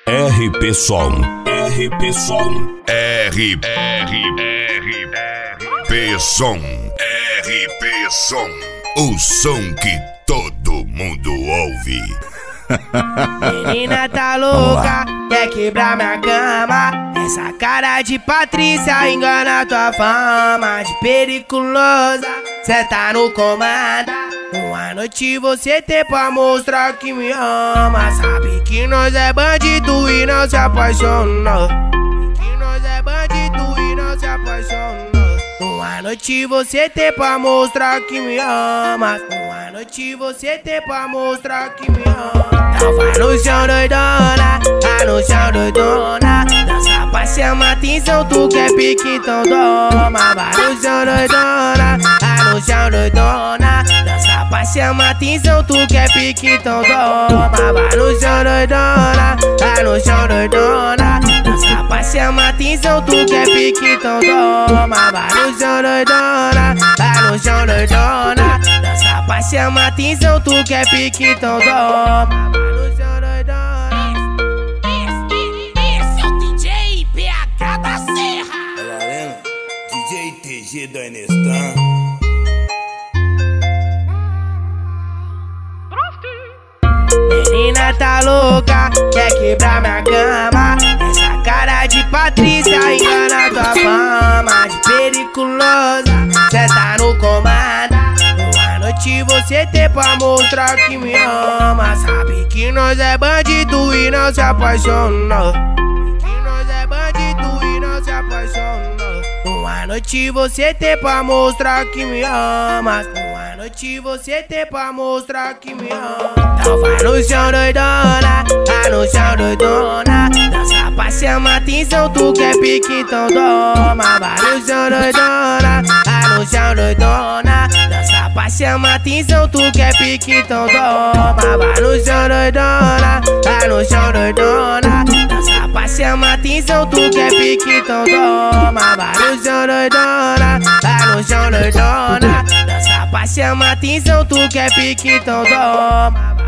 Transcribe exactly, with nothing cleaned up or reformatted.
R P Som, R P Som, R R R P Som, R P Som, o som que todo mundo ouve. Menina tá louca, quer quebrar minha cama. Essa cara de Patrícia engana tua fama de periculosa. Cê tá no comando. Uma noite você tem pra mostrar que me ama. Sabe que nós é bandido e não se apaixona. Que nós é bandido e não se apaixona. Uma noite você tem pra mostrar que me ama. Uma noite você tem pra mostrar que me ama. Então vai no chão doidona, vai no chão doidona. Dança pra chamar atenção, tu quer pique, então toma. Vai no chão doidona, vai no chão doidona. Dança pra chamar atenção, tu quer pique, então toma. Vai no chão doidona, vai no chão doidona. Dança pra chamar atenção, tu quer pique, então toma. Vai no chão doidona, vai no chão doidona. Dança pra chamar atenção, tu quer pique, então toma. Vai no chão doidona. Esse é o D J P H da Serra. Tá valendo? D J T G da Enestan. Menina tá louca, quer quebrar minha cama. Essa cara de Patrícia engana tua fama de periculosa. Cê tá no comando. Uma noite você tem pra mostrar que me ama. Sabe que nós é bandido e não se apaixona. Que nós é bandido e não se apaixona. Uma noite você tem pra mostrar que me ama. Uma noite você tem pra mostrar que me ama. Então vai no chão doidona, vai no chão doidona. Dança pra chamar atenção, tu quer pique, então toma. Vai no chão doidona, vai no chão doidona. Dança pra chamar atenção, tu quer pique, então toma. Vai no chão doidona, vai no chão doidona. Dança pra chamar atenção, tu quer pique, então toma. Vai no chão doidona, vai no chão doidona. Dança pra chamar atenção, tu quer pique, então toma.